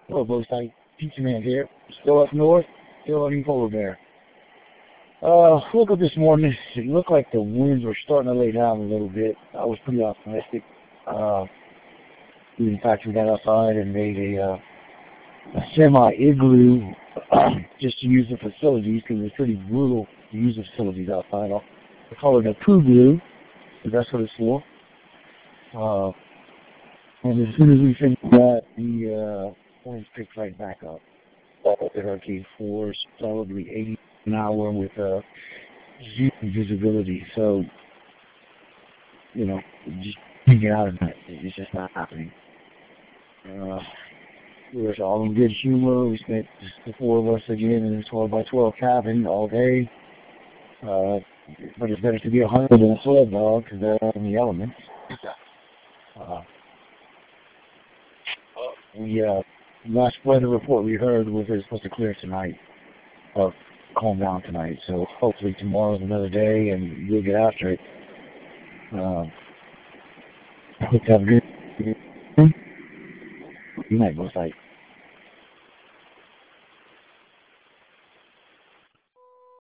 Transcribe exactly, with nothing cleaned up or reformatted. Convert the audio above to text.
Hello, Bowsite. Pizza Man here. Still up north, still hunting polar bear. Uh, woke up this morning. It looked like the winds were starting to lay down a little bit. I was pretty optimistic. Uh, in fact, we got outside and made a, uh, a semi-igloo just to use the facilities because it's pretty brutal to use the facilities outside. I'll call it a poo glue, because that's what it's for. Uh, and as soon as we finish that, the uh, winds picked right back up. The hurricane force, solidly eighty an hour with uh, zero visibility. So, you know, just can't get out of that. It's just not happening. Uh, we were all in good humor. We spent just the four of us again in a twelve by twelve cabin all day. Uh, but it's better to be a hunter than a sled dog because they're out in the elements. Uh, we, uh, last weather report we heard was it's supposed to clear tonight, or calm down tonight. So hopefully tomorrow's another day and we'll get after it. Uh, hope to have a good, good night, both sides.